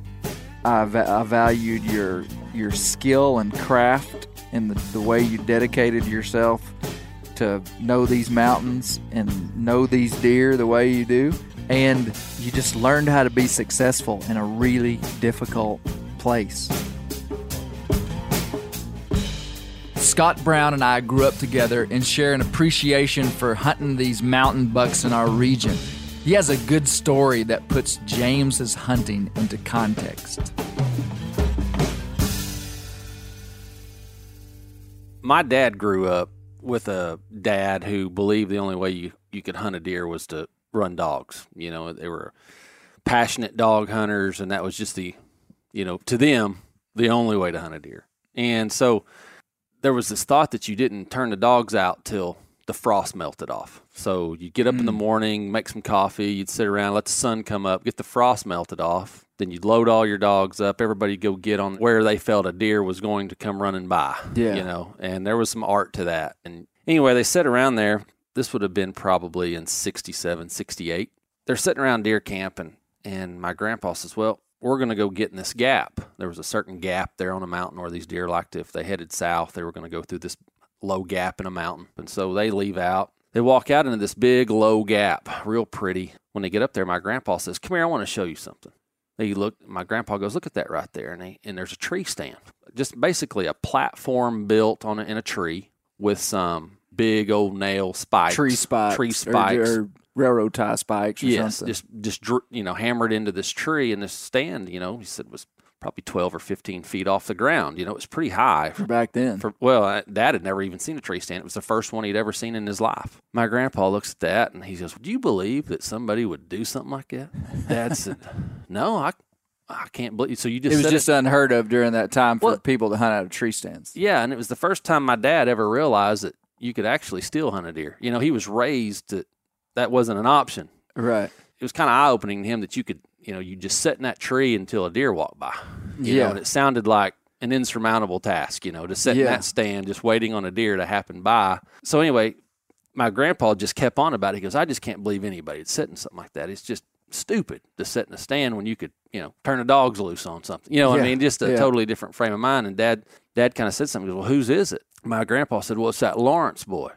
I, va- I valued your your skill and craft and the, the way you dedicated yourself to know these mountains and know these deer the way you do. And you just learned how to be successful in a really difficult place. Scott Brown and I grew up together and share an appreciation for hunting these mountain bucks in our region. He has a good story that puts James's hunting into context. my dad grew up with a dad who believed the only way you, you could hunt a deer was to run dogs. You know, they were passionate dog hunters, and that was just the, you know, to them, the only way to hunt a deer. And so there was this thought that you didn't turn the dogs out till the frost melted off. So you'd get up mm. in the morning, make some coffee, you'd sit around, let the sun come up, get the frost melted off. Then you'd load all your dogs up. Everybody go get on where they felt a deer was going to come running by. Yeah. You know, and there was some art to that. And anyway, they sat around there. This would have been probably in sixty-seven, sixty-eight. They're sitting around deer camp, and, and my grandpa says, well, we're going to go get in this gap. There was a certain gap there on a mountain where these deer liked to, if they headed south, they were going to go through this low gap in a mountain. And so they leave out. They walk out into this big, low gap, real pretty. When they get up there, my grandpa says, come here, I want to show you something. They look. My grandpa goes, look at that right there. And, they, and there's a tree stand. Just basically a platform built on a, in a tree with some big old nail spikes. Tree spikes. Tree spikes. Or, or railroad tie spikes or yes, something. just, just, you know, hammered into this tree. And this stand, you know, he said was probably twelve or fifteen feet off the ground. You know, it was pretty high. For back then. For, well, Dad had never even seen a tree stand. It was the first one he'd ever seen in his life. My grandpa looks at that, and he says, do you believe that somebody would do something like that? Dad said, no, I I can't believe. So you just It was just it, unheard of during that time for well, people to hunt out of tree stands. Yeah, and it was the first time my dad ever realized that you could actually still hunt a deer. You know, he was raised that that wasn't an option. Right. It was kind of eye-opening to him that you could, you know, you just sit in that tree until a deer walked by. You yeah. know, and it sounded like an insurmountable task, you know, to sit yeah. in that stand just waiting on a deer to happen by. So anyway, my grandpa just kept on about it. He goes, I just can't believe anybody would sit in something like that. It's just stupid to sit in a stand when you could, you know, turn the dogs loose on something. You know what yeah. I mean? Just a yeah. totally different frame of mind. And Dad Dad kind of said something. He goes, well, whose is it? My grandpa said, well, it's that Lawrence boy.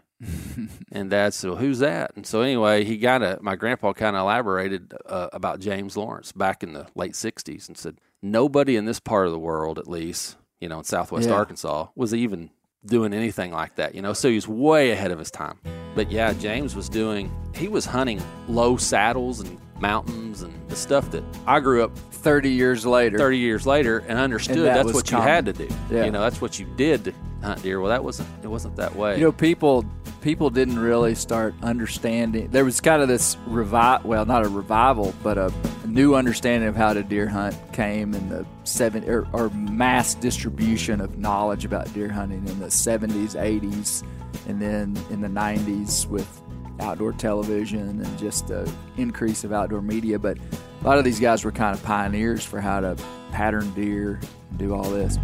And Dad said, well, who's that? And so anyway, he kind of, my grandpa kind of elaborated uh, about James Lawrence back in the late sixties and said, nobody in this part of the world, at least, you know, in southwest yeah. Arkansas, was even doing anything like that, you know, so he was way ahead of his time. But yeah, James was doing, he was hunting low saddles and mountains and the stuff that I grew up thirty years later thirty years later and understood and that that's was what common. you had to do. Yeah. You know, that's what you did to hunt deer. Well, that wasn't, it wasn't that way. You know, people people didn't really start understanding. There was kind of this revival, well, not a revival, but a, a new understanding of how to deer hunt came in the seven or, or mass distribution of knowledge about deer hunting in the seventies, eighties, and then in the nineties with outdoor television and just the increase of outdoor media. But a lot of these guys were kind of pioneers for how to pattern deer and do all this.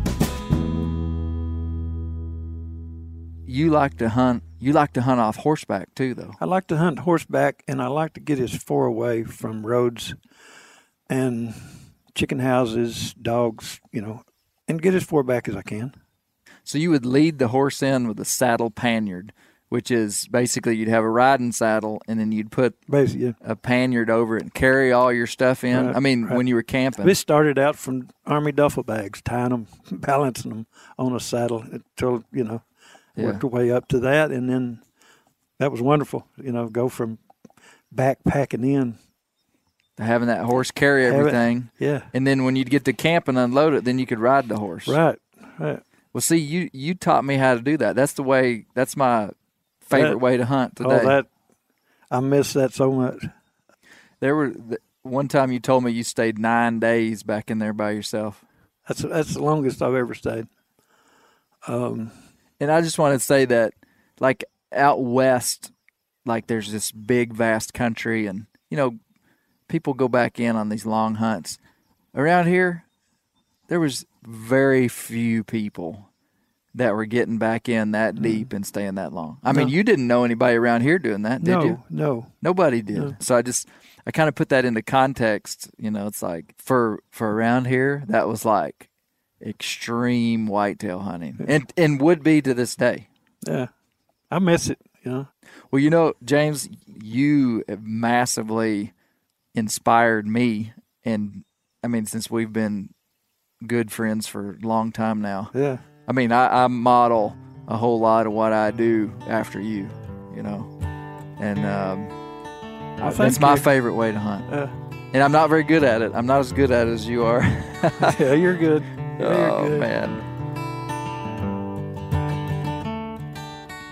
You like to hunt. You like to hunt off horseback too, though. I like to hunt horseback, and I like to get as far away from roads and chicken houses, dogs, you know, and get as far back as I can. So you would lead the horse in with a saddle paniard, which is basically you'd have a riding saddle, and then you'd put Basically, yeah. a paniard over it and carry all your stuff in. Right, I mean, right. when you were camping. We started out from Army duffel bags, tying them, balancing them on a saddle until, you know, Yeah. worked our way up to that, and then that was wonderful. You know, go from backpacking in, having that horse carry Have it. everything. Yeah. And then when you'd get to camp and unload it, then you could ride the horse. Right, right. Well, see, you you taught me how to do that. That's the way. That's my favorite That- way to hunt today. Oh, that I miss that so much. There were th- one time you told me you stayed nine days back in there by yourself. That's that's the longest I've ever stayed. Um, And I just want to say that, like out west, like there's this big, vast country, and you know, people go back in on these long hunts. Around here, there was very few people that were getting back in that deep and staying that long. I mean, No. you didn't know anybody around here doing that, did no, you? no. Nobody did. No. So I just, I kind of put that into context. You know, it's like for for around here, that was like extreme whitetail hunting, and and would be to this day. Yeah, I miss it. You know. Well, you know, James, you have massively inspired me, and I mean, since we've been good friends for a long time now. Yeah. I mean, I, I model a whole lot of what I do after you, you know, and um, Well, that's thank my you. favorite way to hunt. Uh, And I'm not very good at it. I'm not as good at it as you are. yeah, you're good. Yeah, you're Oh, good. man.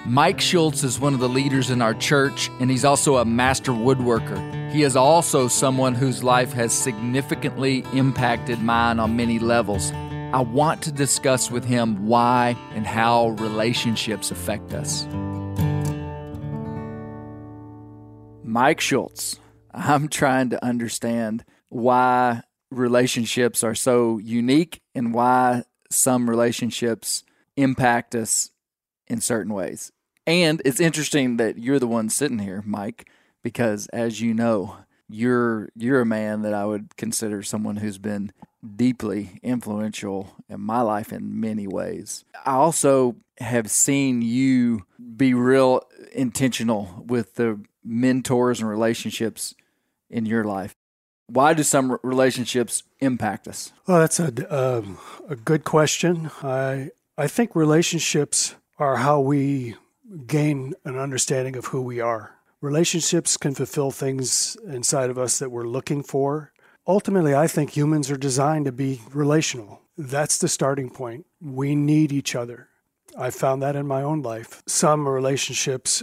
Mike Schultz is one of the leaders in our church, and he's also a master woodworker. He is also someone whose life has significantly impacted mine on many levels. I want to discuss with him why and how relationships affect us. Mike Schultz, I'm trying to understand why relationships are so unique and why some relationships impact us in certain ways. And it's interesting that you're the one sitting here, Mike, because as you know, you're you're a man that I would consider someone who's been deeply influential in my life in many ways. I also have seen you be real intentional with the mentors and relationships in your life. Why do some relationships impact us? Well, that's a, um, a good question. I I think relationships are how we gain an understanding of who we are. Relationships can fulfill things inside of us that we're looking for. Ultimately, I think humans are designed to be relational. That's the starting point. We need each other. I found that in my own life. Some relationships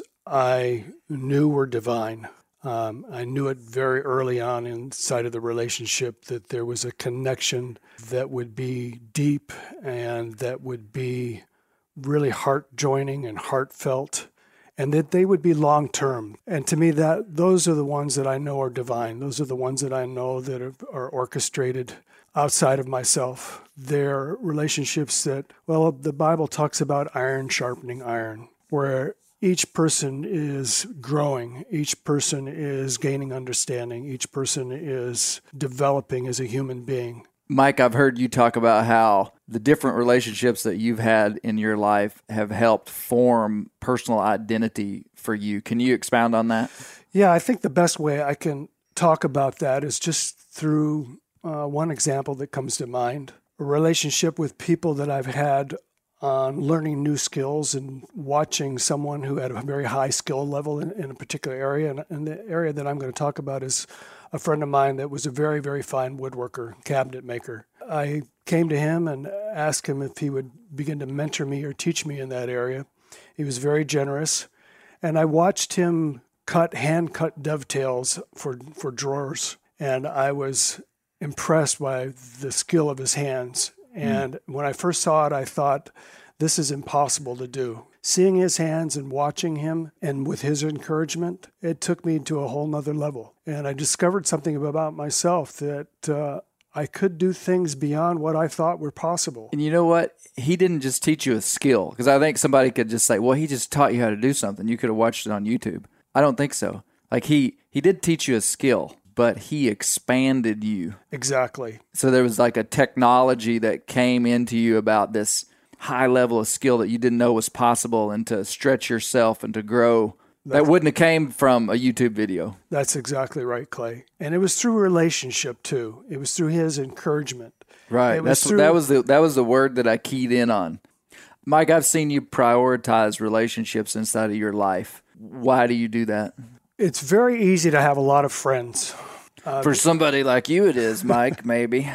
I knew were divine. Um, I knew it very early on inside of the relationship that there was a connection that would be deep and that would be really heart-joining and heartfelt, and that they would be long-term. And to me, that those are the ones that I know are divine. Those are the ones that I know that are, are orchestrated outside of myself. They're relationships that, well, the Bible talks about iron sharpening iron, where each person is growing, each person is gaining understanding, each person is developing as a human being. Mike, I've heard you talk about how the different relationships that you've had in your life have helped form personal identity for you. Can you expound on that? Yeah, I think the best way I can talk about that is just through uh, one example that comes to mind. A relationship with people that I've had on learning new skills and watching someone who had a very high skill level in, in a particular area. And, and the area that I'm going to talk about is a friend of mine that was a very, very fine woodworker, cabinet maker. I came to him and asked him if he would begin to mentor me or teach me in that area. He was very generous. And I watched him cut, hand-cut dovetails for, for drawers. And I was impressed by the skill of his hands. And mm. when I first saw it, I thought, this is impossible to do. Seeing his hands and watching him, and with his encouragement, it took me to a whole nother level. And I discovered something about myself that uh, I could do things beyond what I thought were possible. And you know what? He didn't just teach you a skill, because I think somebody could just say, well, he just taught you how to do something. You could have watched it on YouTube. I don't think so. Like he, he did teach you a skill, but he expanded you. Exactly. So there was like a technology that came into you about this high level of skill that you didn't know was possible, and to stretch yourself and to grow. That's, that wouldn't have came from a YouTube video. That's exactly right, Clay. And it was through relationship too. It was through his encouragement. Right. That's through, that was the that was the word that I keyed in on. Mike, I've seen you prioritize relationships inside of your life. Why do you do that? It's very easy to have a lot of friends. Uh, For somebody like you, it is, Mike, maybe.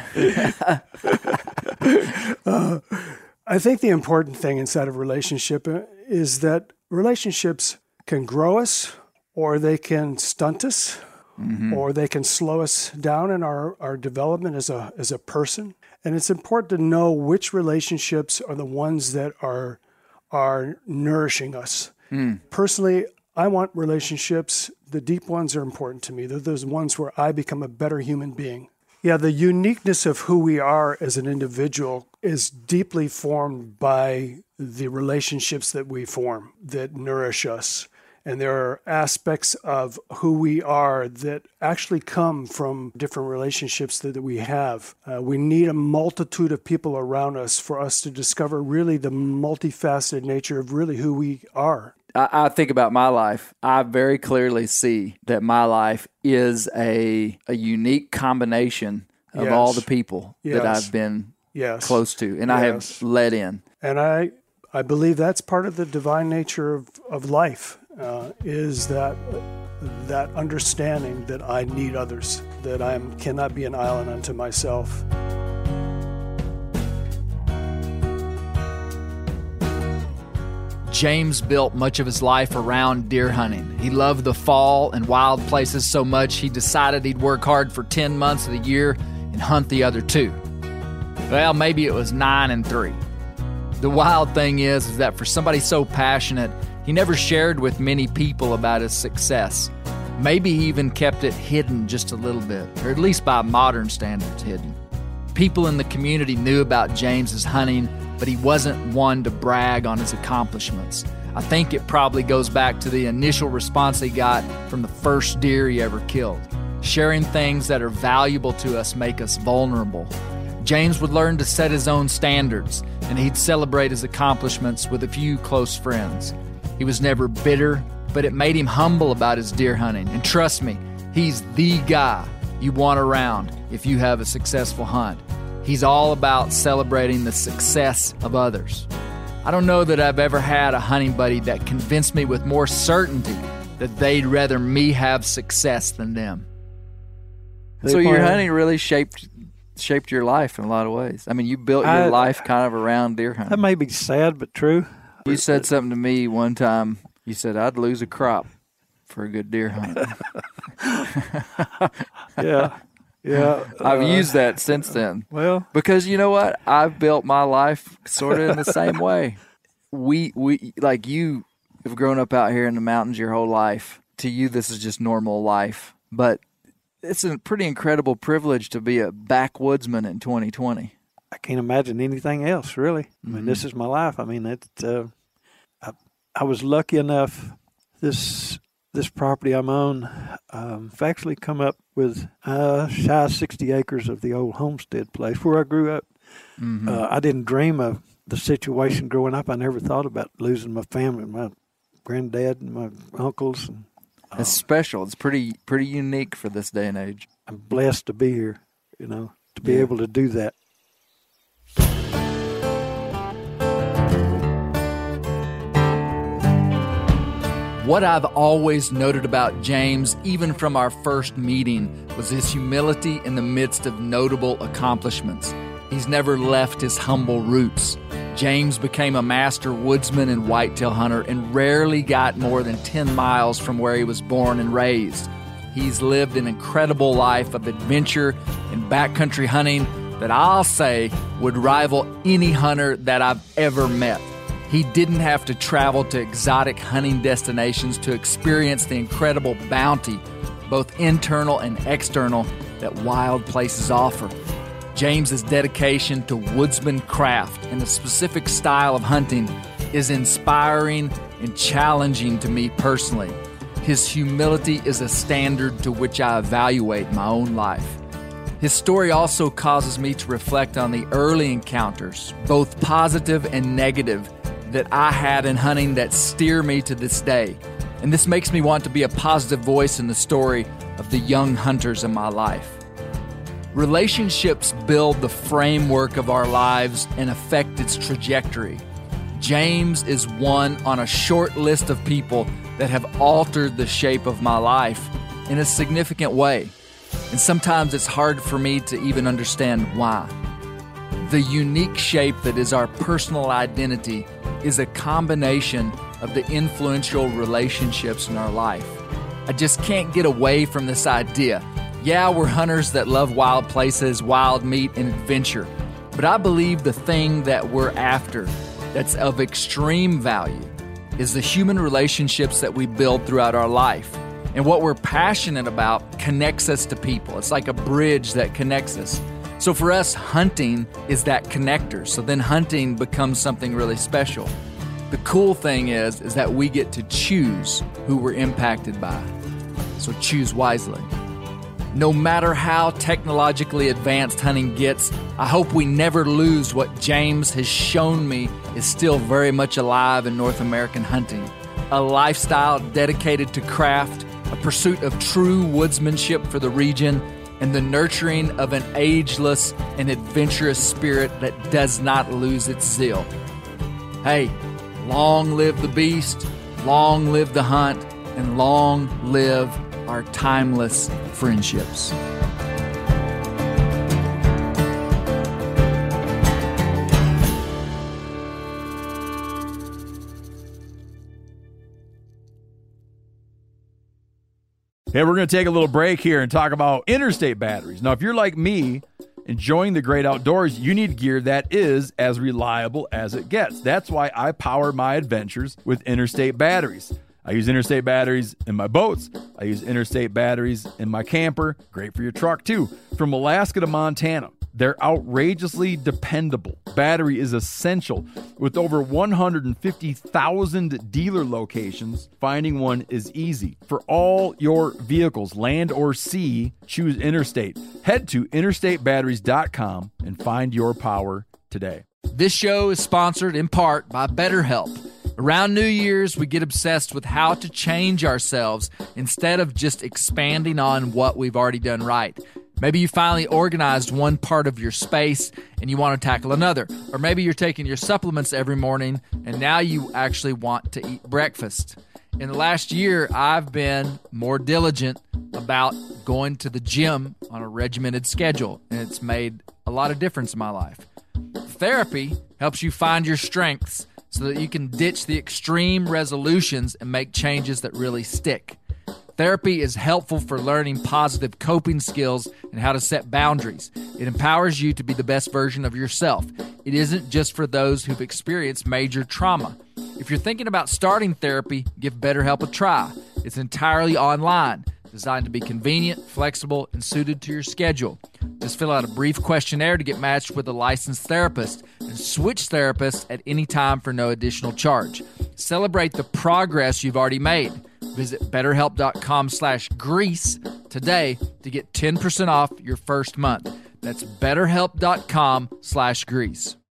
uh, I think the important thing inside of a relationship is that relationships can grow us, or they can stunt us, mm-hmm. or they can slow us down in our, our development as a as a person. And it's important to know which relationships are the ones that are are nourishing us. Mm. Personally, I want relationships, the deep ones are important to me. They're those ones where I become a better human being. Yeah, the uniqueness of who we are as an individual is deeply formed by the relationships that we form that nourish us. And there are aspects of who we are that actually come from different relationships that, that we have. Uh, we need a multitude of people around us for us to discover really the multifaceted nature of really who we are. I, I think about my life. I very clearly see that my life is a a unique combination of yes. all the people yes. that I've been yes. close to, and yes. I have let in. And I I believe that's part of the divine nature of, of life, uh, is that that understanding that I need others, that I cannot be an island unto myself. James built much of his life around deer hunting. He loved the fall and wild places so much he decided he'd work hard for ten months of the year and hunt the other two. Well, maybe it was nine and three. The wild thing is, is that for somebody so passionate, he never shared with many people about his success. Maybe he even kept it hidden just a little bit, or at least by modern standards hidden. People in the community knew about James's hunting, but he wasn't one to brag on his accomplishments. I think it probably goes back to the initial response he got from the first deer he ever killed. Sharing things that are valuable to us make us vulnerable. James would learn to set his own standards, and he'd celebrate his accomplishments with a few close friends. He was never bitter, but it made him humble about his deer hunting. And trust me, he's the guy you want around if you have a successful hunt. He's all about celebrating the success of others. I don't know that I've ever had a hunting buddy that convinced me with more certainty that they'd rather me have success than them. So your hunting really shaped shaped your life in a lot of ways. I mean, you built your I, life kind of around deer hunting. That may be sad, but true. You said something to me one time. You said, I'd lose a crop for a good deer hunt. Yeah. Yeah. I've uh, used that since then. Well, Because you know what? I've built my life sort of in the same way. We, we, like you have grown up out here in the mountains your whole life. To you, this is just normal life. But it's a pretty incredible privilege to be a backwoodsman in twenty twenty. I can't imagine anything else, really. I mean, Mm-hmm. this is my life. I mean, it, uh, I, I was lucky enough, this this property I'm on, um, I've actually come up with uh, shy of sixty acres of the old homestead place where I grew up. Mm-hmm. Uh, I didn't dream of the situation growing up. I never thought about losing my family, my granddad and my uncles. And It's special. It's pretty pretty unique for this day and age. I'm blessed to be here, you know, to be Yeah. able to do that. What I've always noted about James, even from our first meeting, was his humility in the midst of notable accomplishments. He's never left his humble roots. James became a master woodsman and whitetail hunter and rarely got more than ten miles from where he was born and raised. He's lived an incredible life of adventure and backcountry hunting that I'll say would rival any hunter that I've ever met. He didn't have to travel to exotic hunting destinations to experience the incredible bounty, both internal and external, that wild places offer. James's dedication to woodsman craft and the specific style of hunting is inspiring and challenging to me personally. His humility is a standard to which I evaluate my own life. His story also causes me to reflect on the early encounters, both positive and negative, that I had in hunting that steer me to this day. And this makes me want to be a positive voice in the story of the young hunters in my life. Relationships build the framework of our lives and affect its trajectory. James is one on a short list of people that have altered the shape of my life in a significant way. And sometimes it's hard for me to even understand why. The unique shape that is our personal identity is a combination of the influential relationships in our life. I just can't get away from this idea. Yeah, we're hunters that love wild places, wild meat, and adventure. But I believe the thing that we're after that's of extreme value is the human relationships that we build throughout our life. And what we're passionate about connects us to people. It's like a bridge that connects us. So for us, hunting is that connector. So then hunting becomes something really special. The cool thing is, is that we get to choose who we're impacted by. So choose wisely. No matter how technologically advanced hunting gets, I hope we never lose what James has shown me is still very much alive in North American hunting. A lifestyle dedicated to craft, a pursuit of true woodsmanship for the region, and the nurturing of an ageless and adventurous spirit that does not lose its zeal. Hey, long live the beast, long live the hunt, and long live our timeless friendships. Hey, we're going to take a little break here and talk about Interstate batteries. Now, if you're like me, enjoying the great outdoors, you need gear that is as reliable as it gets. That's why I power my adventures with Interstate batteries. I use Interstate batteries in my boats. I use Interstate batteries in my camper. Great for your truck, too. From Alaska to Montana, they're outrageously dependable. Battery is essential. With over one hundred fifty thousand dealer locations, finding one is easy. For all your vehicles, land or sea, choose Interstate. Head to interstate batteries dot com and find your power today. This show is sponsored in part by BetterHelp. Around New Year's, we get obsessed with how to change ourselves instead of just expanding on what we've already done right. Maybe you finally organized one part of your space and you want to tackle another. Or maybe you're taking your supplements every morning and now you actually want to eat breakfast. In the last year, I've been more diligent about going to the gym on a regimented schedule, and it's made a lot of difference in my life. Therapy helps you find your strengths so that you can ditch the extreme resolutions and make changes that really stick. Therapy is helpful for learning positive coping skills and how to set boundaries. It empowers you to be the best version of yourself. It isn't just for those who've experienced major trauma. If you're thinking about starting therapy, give BetterHelp a try. It's entirely online, designed to be convenient, flexible, and suited to your schedule. Just fill out a brief questionnaire to get matched with a licensed therapist and switch therapists at any time for no additional charge. Celebrate the progress you've already made. Visit betterhelp.com slash grease today to get ten percent off your first month. That's betterhelp.com slash grease.